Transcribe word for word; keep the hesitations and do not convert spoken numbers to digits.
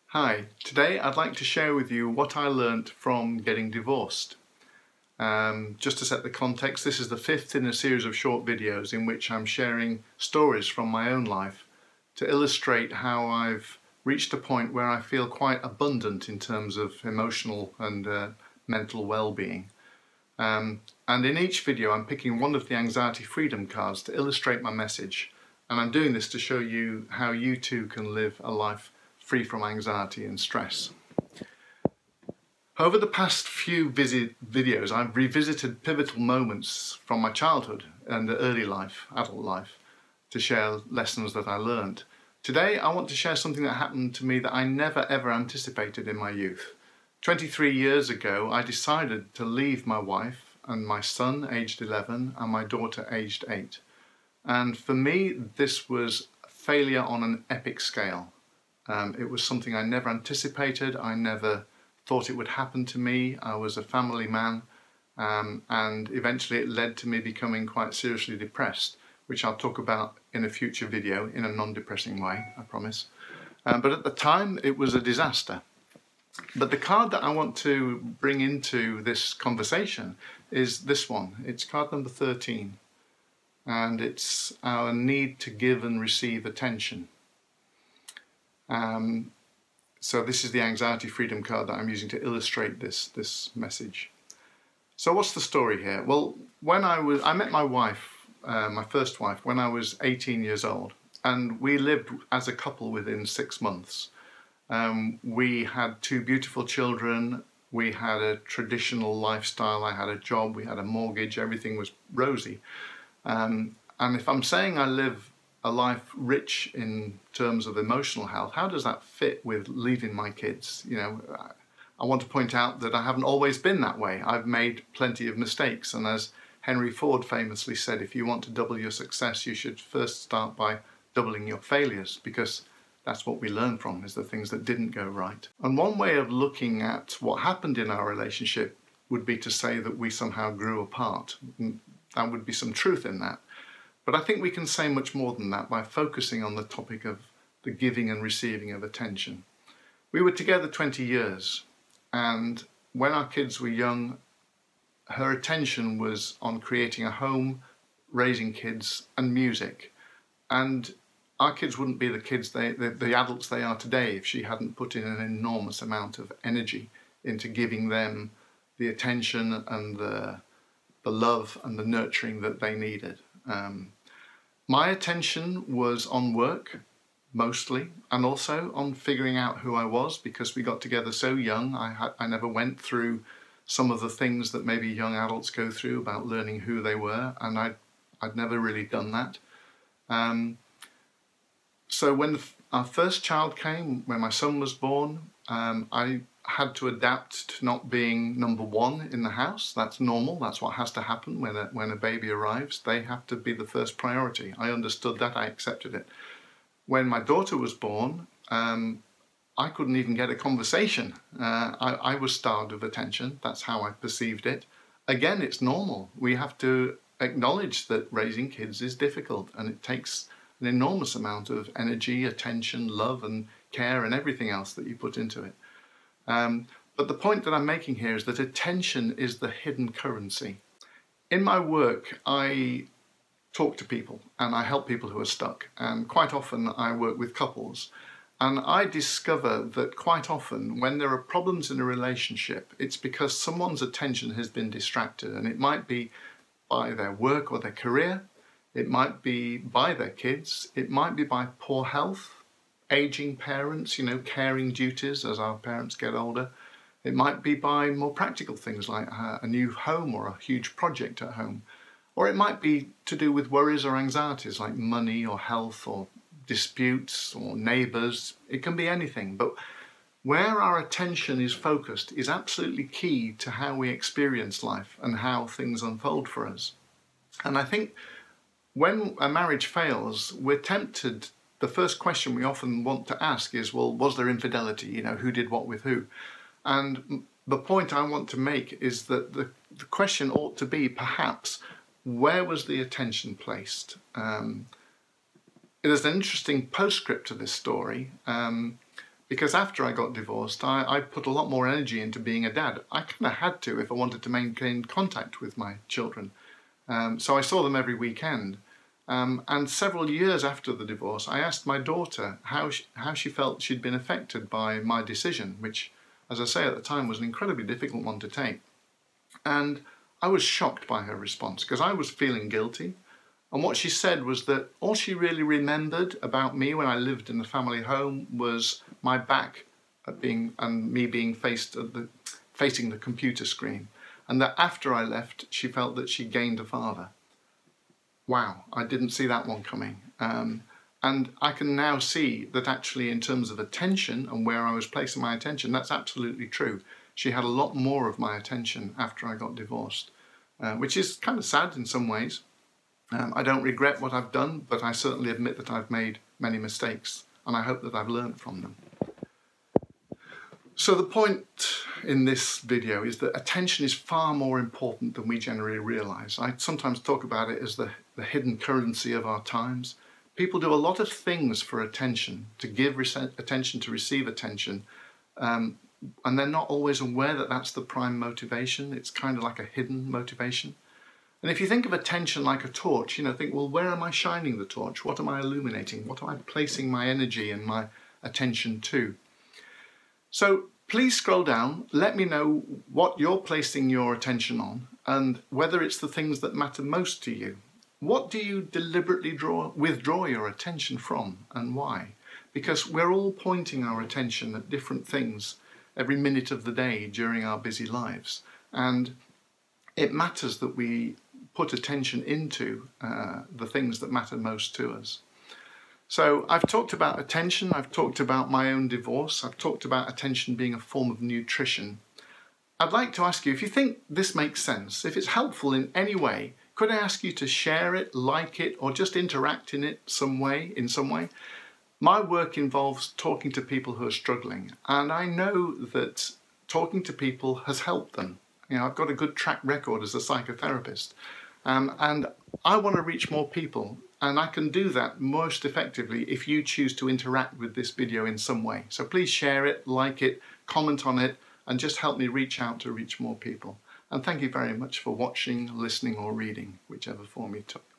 Hi, today I'd like to share with you what I learnt from getting divorced. Um, just to set the context, this is the fifth in a series of short videos in which I'm sharing stories from my own life to illustrate how I've reached a point where I feel quite abundant in terms of emotional and uh, mental well-being. Um, and in each video I'm picking one of the anxiety freedom cards to illustrate my message, and I'm doing this to show you how you too can live a life free from anxiety and stress. Over the past few visit videos I've revisited pivotal moments from my childhood and early life, adult life, to share lessons that I learned. Today I want to share something that happened to me that I never ever anticipated in my youth. twenty-three years ago I decided to leave my wife and my son aged eleven and my daughter aged eight. And for me this was failure on an epic scale. Um, it was something I never anticipated. I never thought it would happen to me. I was a family man, um, and eventually it led to me becoming quite seriously depressed, which I'll talk about in a future video in a non-depressing way, I promise. Um, but at the time it was a disaster. But the card that I want to bring into this conversation is this one. It's card number thirteen, and it's our need to give and receive attention. Um, so this is the anxiety freedom card that I'm using to illustrate this, this message. So what's the story here? Well, when I was, I met my wife, uh, my first wife, when I was eighteen years old, and we lived as a couple within six months. Um, we had two beautiful children. We had a traditional lifestyle. I had a job. We had a mortgage. Everything was rosy. Um, and if I'm saying I live a life rich in terms of emotional health, how does that fit with leaving my kids? You know, I want to point out that I haven't always been that way. I've made plenty of mistakes, and as Henry Ford famously said, if you want to double your success, you should first start by doubling your failures, because that's what we learn from, is the things that didn't go right. And one way of looking at what happened in our relationship would be to say that we somehow grew apart. There would be some truth in that. But I think we can say much more than that by focusing on the topic of the giving and receiving of attention. We were together twenty years, and when our kids were young, her attention was on creating a home, raising kids, and music. And our kids wouldn't be the kids, they, the, the adults they are today, if she hadn't put in an enormous amount of energy into giving them the attention and the, the love and the nurturing that they needed. Um, My attention was on work, mostly, and also on figuring out who I was, because we got together so young. I, had, I never went through some of the things that maybe young adults go through about learning who they were, and I'd, I'd never really done that. Um, so when the, our first child came, when my son was born, um, I had to adapt to not being number one in the house. That's normal. That's what has to happen when a, when a baby arrives. They have to be the first priority. I understood that. I accepted it. When my daughter was born, um, I couldn't even get a conversation. Uh, I, I was starved of attention. That's how I perceived it. Again, it's normal. We have to acknowledge that raising kids is difficult, and it takes an enormous amount of energy, attention, love and care and everything else that you put into it. Um, but the point that I'm making here is that attention is the hidden currency. In my work, I talk to people and I help people who are stuck. And quite often I work with couples. And I discover that quite often when there are problems in a relationship, it's because someone's attention has been distracted. And it might be by their work or their career. It might be by their kids. It might be by poor health. Aging parents, you know, caring duties as our parents get older. It might be by more practical things like a new home or a huge project at home. Or it might be to do with worries or anxieties like money or health or disputes or neighbours. It can be anything. But where our attention is focused is absolutely key to how we experience life and how things unfold for us. And I think when a marriage fails, we're tempted. The first question we often want to ask is, well, was there infidelity? You know, who did what with who? And the point I want to make is that the, the question ought to be, perhaps, where was the attention placed? Um, there's an interesting postscript to this story. Um, because after I got divorced, I, I put a lot more energy into being a dad. I kind of had to if I wanted to maintain contact with my children. Um, so I saw them every weekend. Um, and several years after the divorce, I asked my daughter how she, how she felt she'd been affected by my decision, which, as I say, at the time was an incredibly difficult one to take. And I was shocked by her response because I was feeling guilty. And what she said was that all she really remembered about me when I lived in the family home was my back at being and me being faced at the, facing the computer screen. And that after I left, she felt that she gained a father. Wow, I didn't see that one coming. Um, and I can now see that actually in terms of attention and where I was placing my attention, that's absolutely true. She had a lot more of my attention after I got divorced, uh, which is kind of sad in some ways. Um, I don't regret what I've done, but I certainly admit that I've made many mistakes, and I hope that I've learned from them. So the point in this video is that attention is far more important than we generally realise. I sometimes talk about it as the, the hidden currency of our times. People do a lot of things for attention, to give attention, to receive attention, um, and they're not always aware that that's the prime motivation. It's kind of like a hidden motivation. And if you think of attention like a torch, you know, think, well, where am I shining the torch? What am I illuminating? What am I placing my energy and my attention to? So please scroll down, let me know what you're placing your attention on and whether it's the things that matter most to you. What do you deliberately draw, withdraw your attention from and why? Because we're all pointing our attention at different things every minute of the day during our busy lives. And it matters that we put attention into uh, the things that matter most to us. So I've talked about attention, I've talked about my own divorce, I've talked about attention being a form of nutrition. I'd like to ask you, if you think this makes sense, if it's helpful in any way, could I ask you to share it, like it, or just interact in it some way, in some way? My work involves talking to people who are struggling, and I know that talking to people has helped them. You know, I've got a good track record as a psychotherapist, um, and I want to reach more people, and I can do that most effectively if you choose to interact with this video in some way. So please share it, like it, comment on it, and just help me reach out to reach more people. And thank you very much for watching, listening, or reading, whichever form you took.